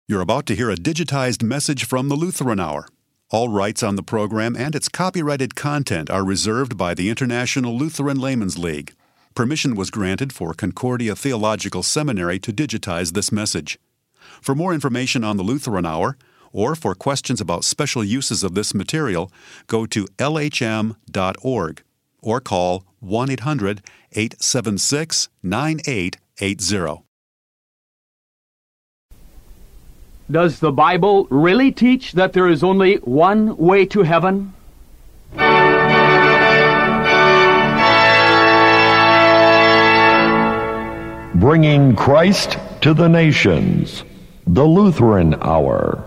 You're about to hear a digitized message from the Lutheran Hour. All rights on the program and its copyrighted content are reserved by the International Lutheran Laymen's League. Permission was granted for Concordia Theological Seminary to digitize this message. For more information on the Lutheran Hour, or for questions about special uses of this material, go to lhm.org or call 1-800-876-9880. Does the Bible really teach that there is only one way to heaven? Bringing Christ to the nations. The Lutheran Hour.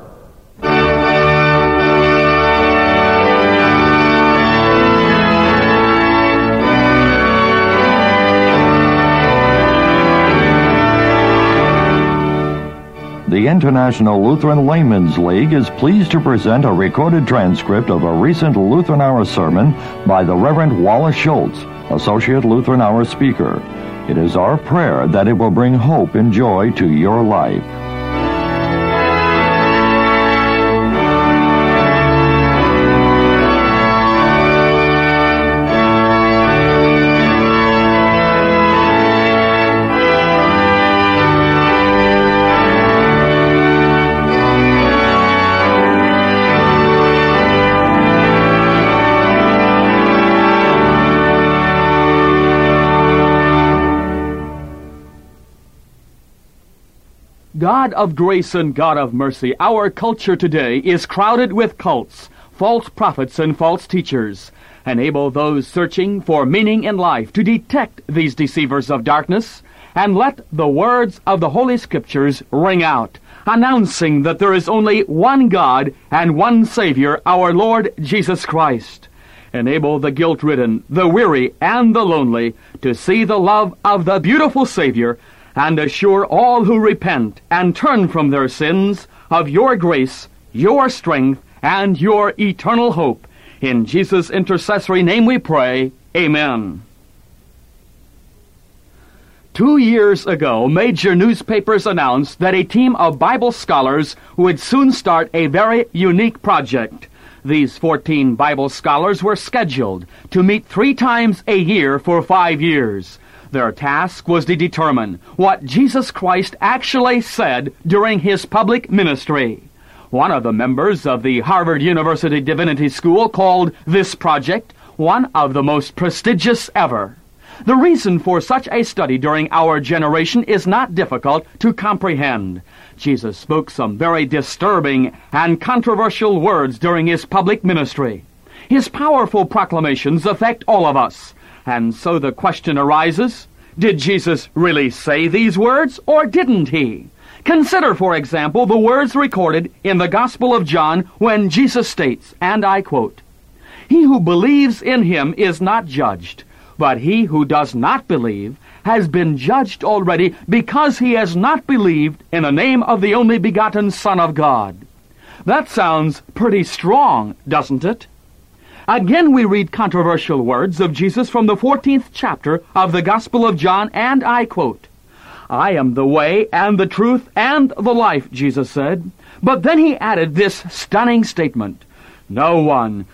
The International Lutheran Laymen's League is pleased to present a recorded transcript of a recent Lutheran Hour sermon by the Reverend Wallace Schultz, Associate Lutheran Hour speaker. It is our prayer that it will bring hope and joy to your life. God of grace and God of mercy, our culture today is crowded with cults, false prophets and false teachers. Enable those searching for meaning in life to detect these deceivers of darkness, and let the words of the Holy Scriptures ring out, announcing that there is only one God and one Savior, our Lord Jesus Christ. Enable the guilt-ridden, the weary, and the lonely to see the love of the beautiful Savior, and assure all who repent and turn from their sins of your grace, your strength, and your eternal hope. In Jesus' intercessory name we pray, Amen. 2 years ago, major newspapers announced that a team of Bible scholars would soon start a very unique project. These 14 Bible scholars were scheduled to meet 3 times a year for 5 years. Their task was to determine what Jesus Christ actually said during his public ministry. One of the members of the Harvard University Divinity School called this project one of the most prestigious ever. The reason for such a study during our generation is not difficult to comprehend. Jesus spoke some very disturbing and controversial words during his public ministry. His powerful proclamations affect all of us. And so the question arises, did Jesus really say these words, or didn't he? Consider, for example, the words recorded in the Gospel of John when Jesus states, and I quote, "He who believes in him is not judged, but he who does not believe has been judged already because he has not believed in the name of the only begotten Son of God." That sounds pretty strong, doesn't it? Again, we read controversial words of Jesus from the 14th chapter of the Gospel of John, and I quote, "I am the way and the truth and the life," Jesus said. But then he added this stunning statement, No one,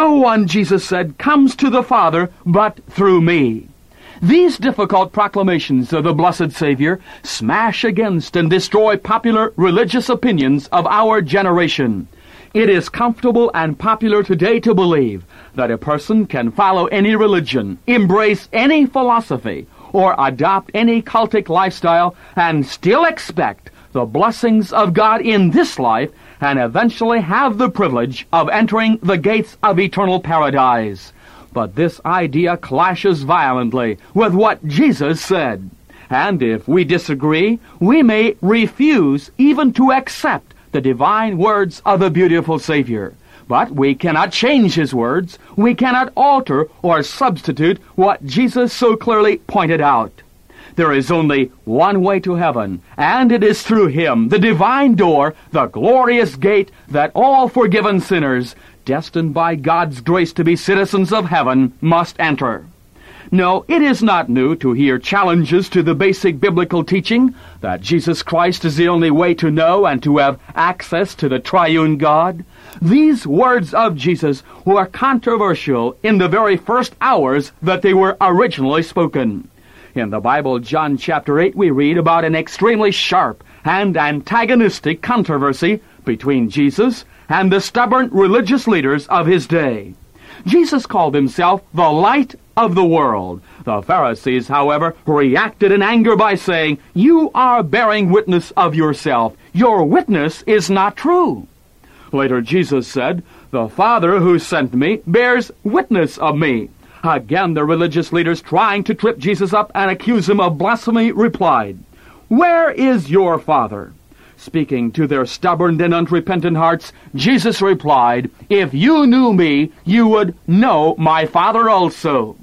Jesus said, comes to the Father but through me." These difficult proclamations of the blessed Savior smash against and destroy popular religious opinions of our generation. It is comfortable and popular today to believe that a person can follow any religion, embrace any philosophy, or adopt any cultic lifestyle and still expect the blessings of God in this life and eventually have the privilege of entering the gates of eternal paradise. But this idea clashes violently with what Jesus said. And if we disagree, we may refuse even to accept the divine words of the beautiful Savior. But we cannot change his words. We cannot alter or substitute what Jesus so clearly pointed out. There is only one way to heaven, and it is through him, the divine door, the glorious gate, that all forgiven sinners, destined by God's grace to be citizens of heaven, must enter. No, it is not new to hear challenges to the basic biblical teaching that Jesus Christ is the only way to know and to have access to the triune God. These words of Jesus were controversial in the very first hours that they were originally spoken. In the Bible, John chapter 8, we read about an extremely sharp and antagonistic controversy between Jesus and the stubborn religious leaders of his day. Jesus called himself the light of the world. The Pharisees, however, reacted in anger by saying, "You are bearing witness of yourself. Your witness is not true." Later, Jesus said, "The Father who sent me bears witness of me." Again, the religious leaders, trying to trip Jesus up and accuse him of blasphemy, replied, "Where is your Father?" Speaking to their stubborn and unrepentant hearts, Jesus replied, "If you knew me, you would know my Father also."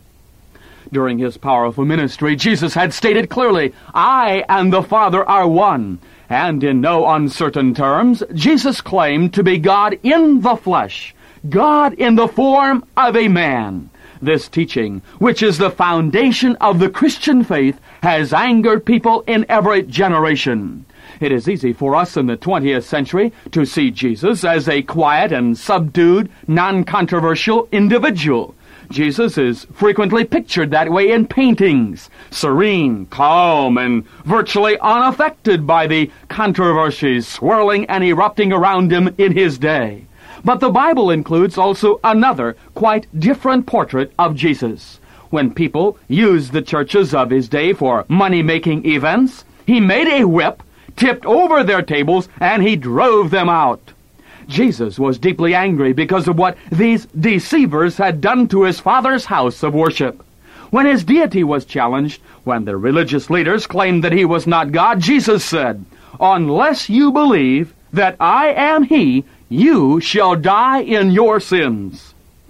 During his powerful ministry, Jesus had stated clearly, "I and the Father are one." And in no uncertain terms, Jesus claimed to be God in the flesh, God in the form of a man. This teaching, which is the foundation of the Christian faith, has angered people in every generation. It is easy for us in the 20th century to see Jesus as a quiet and subdued, non-controversial individual. Jesus is frequently pictured that way in paintings, serene, calm, and virtually unaffected by the controversies swirling and erupting around him in his day. But the Bible includes also another, quite different portrait of Jesus. When people used the churches of his day for money-making events, he made a whip, tipped over their tables, and he drove them out. Jesus was deeply angry because of what these deceivers had done to his Father's house of worship. When his deity was challenged, when the religious leaders claimed that he was not God, Jesus said, "Unless you believe that I am he, you shall die in your sins."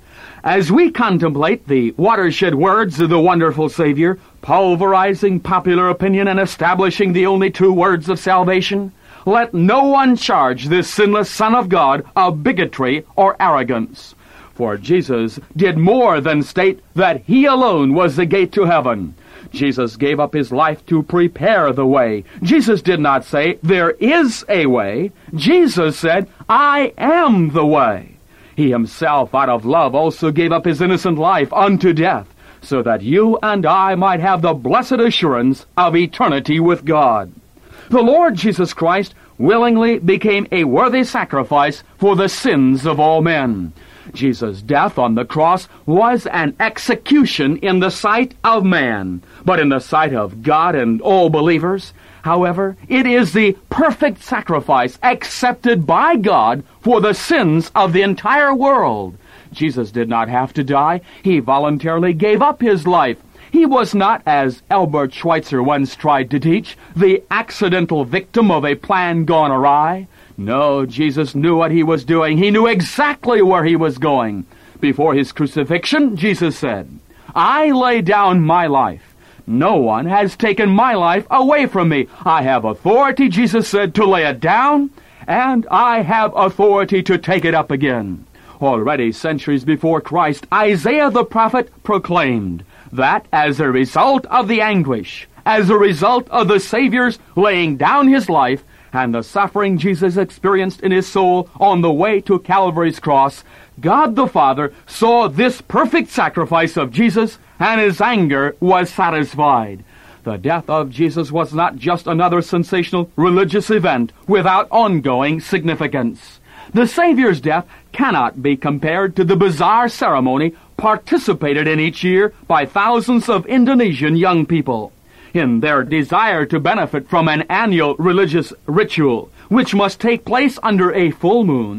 As we contemplate the watershed words of the wonderful Savior, pulverizing popular opinion and establishing the only true words of salvation, let no one charge this sinless Son of God of bigotry or arrogance. For Jesus did more than state that he alone was the gate to heaven. Jesus gave up his life to prepare the way. Jesus did not say, "There is a way." Jesus said, "I am the way." He himself, out of love, also gave up his innocent life unto death, so that you and I might have the blessed assurance of eternity with God. The Lord Jesus Christ willingly became a worthy sacrifice for the sins of all men. Jesus' death on the cross was an execution in the sight of man, but in the sight of God and all believers, however, it is the perfect sacrifice accepted by God for the sins of the entire world. Jesus did not have to die. He voluntarily gave up his life. He was not, as Albert Schweitzer once tried to teach, the accidental victim of a plan gone awry. No, Jesus knew what he was doing. He knew exactly where he was going. Before his crucifixion, Jesus said, "I lay down my life. No one has taken my life away from me. I have authority," Jesus said, "to lay it down, and I have authority to take it up again." Already centuries before Christ, Isaiah the prophet proclaimed that as a result of the anguish, as a result of the Savior's laying down his life, and the suffering Jesus experienced in his soul on the way to Calvary's cross, God the Father saw this perfect sacrifice of Jesus, and his anger was satisfied. The death of Jesus was not just another sensational religious event without ongoing significance. The Savior's death cannot be compared to the bizarre ceremony participated in each year by thousands of Indonesian young people. In their desire to benefit from an annual religious ritual, which must take place under a full moon,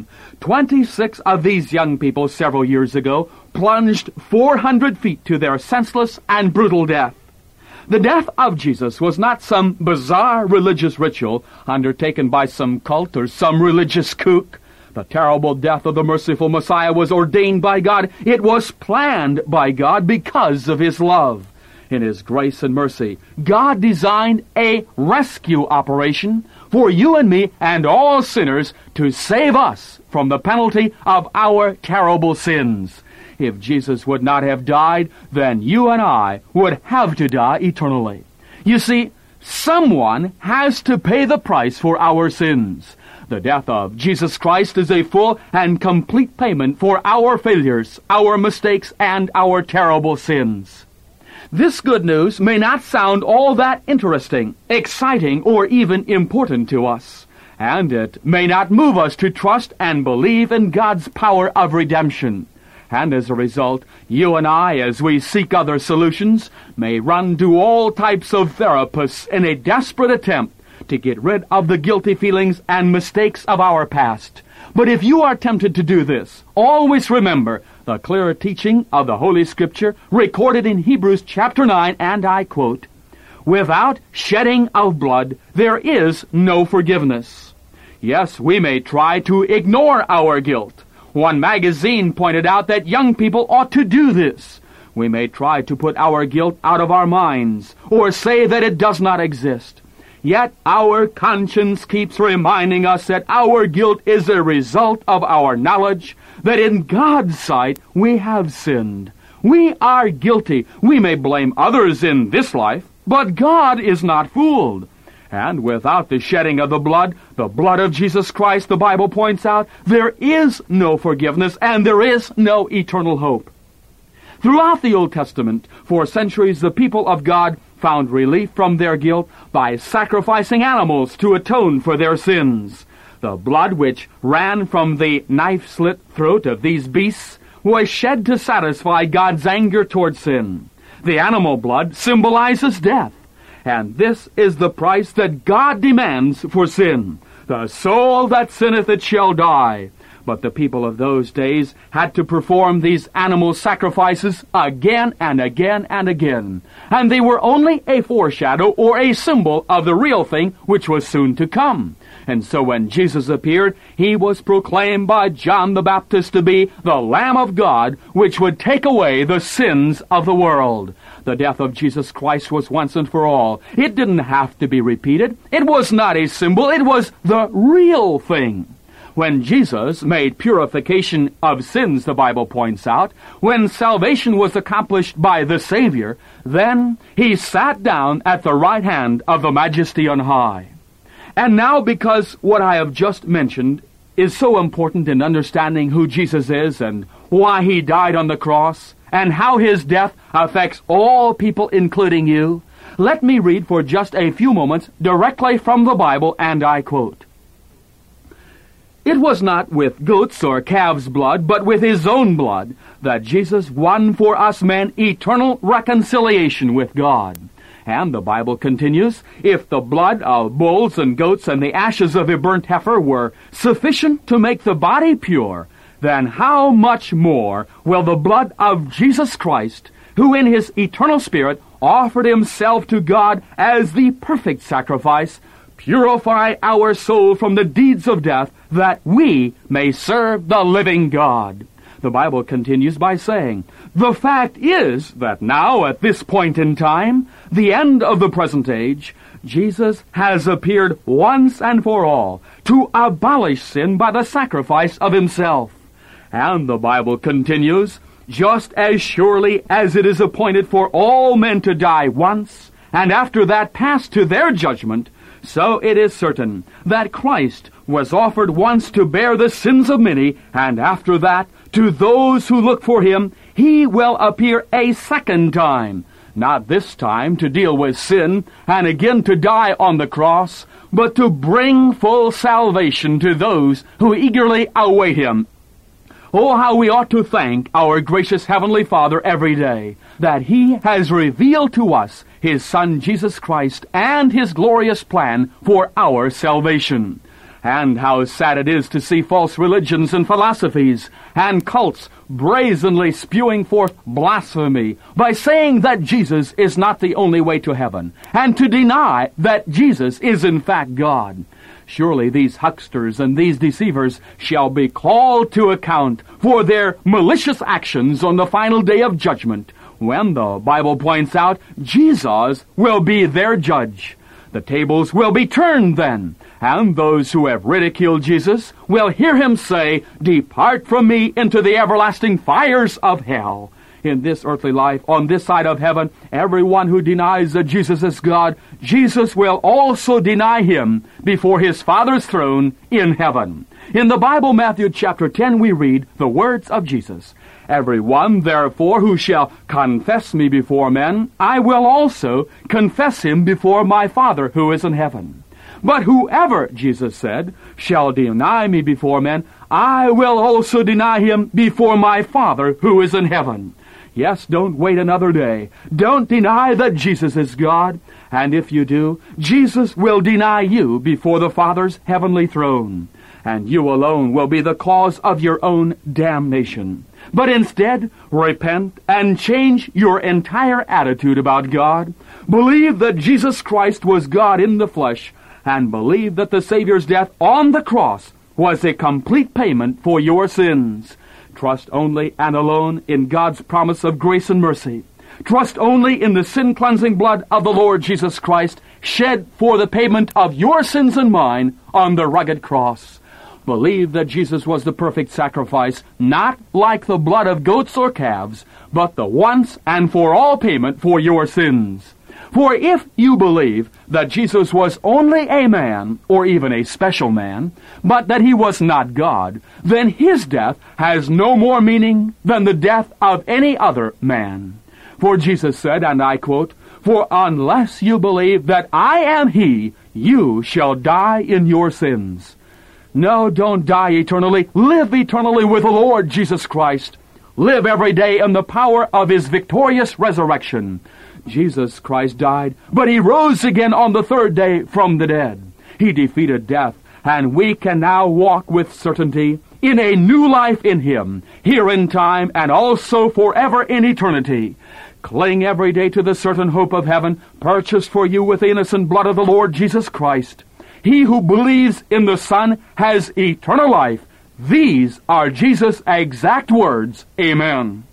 26 of these young people several years ago plunged 400 feet to their senseless and brutal death. The death of Jesus was not some bizarre religious ritual undertaken by some cult or some religious kook. The terrible death of the merciful Messiah was ordained by God. It was planned by God because of his love. In his grace and mercy, God designed a rescue operation for you and me and all sinners to save us from the penalty of our terrible sins. If Jesus would not have died, then you and I would have to die eternally. You see, someone has to pay the price for our sins. The death of Jesus Christ is a full and complete payment for our failures, our mistakes, and our terrible sins. This good news may not sound all that interesting, exciting, or even important to us, and it may not move us to trust and believe in God's power of redemption. And as a result, you and I, as we seek other solutions, may run to all types of therapists in a desperate attempt to get rid of the guilty feelings and mistakes of our past. But if you are tempted to do this, always remember the clear teaching of the Holy Scripture recorded in Hebrews chapter 9, and I quote, "Without shedding of blood, there is no forgiveness." Yes, we may try to ignore our guilt. One magazine pointed out that young people ought to do this. We may try to put our guilt out of our minds, or say that it does not exist. Yet our conscience keeps reminding us that our guilt is a result of our knowledge that in God's sight we have sinned. We are guilty. We may blame others in this life, but God is not fooled. And without the shedding of the blood of Jesus Christ, the Bible points out, there is no forgiveness and there is no eternal hope. Throughout the Old Testament, for centuries, the people of God found relief from their guilt by sacrificing animals to atone for their sins. The blood which ran from the knife-slit throat of these beasts was shed to satisfy God's anger toward sin. The animal blood symbolizes death, and this is the price that God demands for sin. The soul that sinneth, it shall die. But the people of those days had to perform these animal sacrifices again and again and again. And they were only a foreshadow or a symbol of the real thing which was soon to come. And so when Jesus appeared, he was proclaimed by John the Baptist to be the Lamb of God, which would take away the sins of the world. The death of Jesus Christ was once and for all. It didn't have to be repeated. It was not a symbol. It was the real thing. When Jesus made purification of sins, the Bible points out, when salvation was accomplished by the Savior, then he sat down at the right hand of the Majesty on high. And now, because what I have just mentioned is so important in understanding who Jesus is and why he died on the cross and how his death affects all people, including you, let me read for just a few moments directly from the Bible, and I quote, "It was not with goats or calves' blood, but with his own blood, that Jesus won for us men eternal reconciliation with God." And the Bible continues, "If the blood of bulls and goats and the ashes of a burnt heifer were sufficient to make the body pure, then how much more will the blood of Jesus Christ, who in his eternal Spirit offered himself to God as the perfect sacrifice, purify our soul from the deeds of death, that we may serve the living God?" The Bible continues by saying, "The fact is that now, at this point in time, the end of the present age, Jesus has appeared once and for all to abolish sin by the sacrifice of himself." And the Bible continues, "Just as surely as it is appointed for all men to die once, and after that pass to their judgment, so it is certain that Christ was offered once to bear the sins of many, and after that, to those who look for him, he will appear a second time, not this time to deal with sin and again to die on the cross, but to bring full salvation to those who eagerly await him." Oh, how we ought to thank our gracious Heavenly Father every day that he has revealed to us his Son Jesus Christ and his glorious plan for our salvation. And how sad it is to see false religions and philosophies and cults brazenly spewing forth blasphemy by saying that Jesus is not the only way to heaven, and to deny that Jesus is in fact God. Surely these hucksters and these deceivers shall be called to account for their malicious actions on the final day of judgment, when the Bible points out Jesus will be their judge. The tables will be turned then, And those who have ridiculed Jesus will hear him say, "Depart from me into the everlasting fires of hell." In this earthly life, on this side of heaven, everyone who denies that Jesus is God, Jesus will also deny him before his Father's throne in heaven. In the Bible, Matthew chapter 10, we read the words of Jesus. "Everyone, therefore, who shall confess me before men, I will also confess him before my Father who is in heaven. But whoever," Jesus said, "shall deny me before men, I will also deny him before my Father who is in heaven." Yes, don't wait another day. Don't deny that Jesus is God. And if you do, Jesus will deny you before the Father's heavenly throne. And you alone will be the cause of your own damnation. But instead, repent and change your entire attitude about God. Believe that Jesus Christ was God in the flesh, and believe that the Savior's death on the cross was a complete payment for your sins. Trust only and alone in God's promise of grace and mercy. Trust only in the sin-cleansing blood of the Lord Jesus Christ, shed for the payment of your sins and mine on the rugged cross. Believe that Jesus was the perfect sacrifice, not like the blood of goats or calves, but the once and for all payment for your sins. For if you believe that Jesus was only a man, or even a special man, but that he was not God, then his death has no more meaning than the death of any other man. For Jesus said, and I quote, "For unless you believe that I am he, you shall die in your sins." No, don't die eternally. Live eternally with the Lord Jesus Christ. Live every day in the power of his victorious resurrection. Jesus Christ died, but he rose again on the third day from the dead. He defeated death, and we can now walk with certainty in a new life in him, here in time and also forever in eternity. Cling every day to the certain hope of heaven, purchased for you with the innocent blood of the Lord Jesus Christ. He who believes in the Son has eternal life. These are Jesus' exact words. Amen.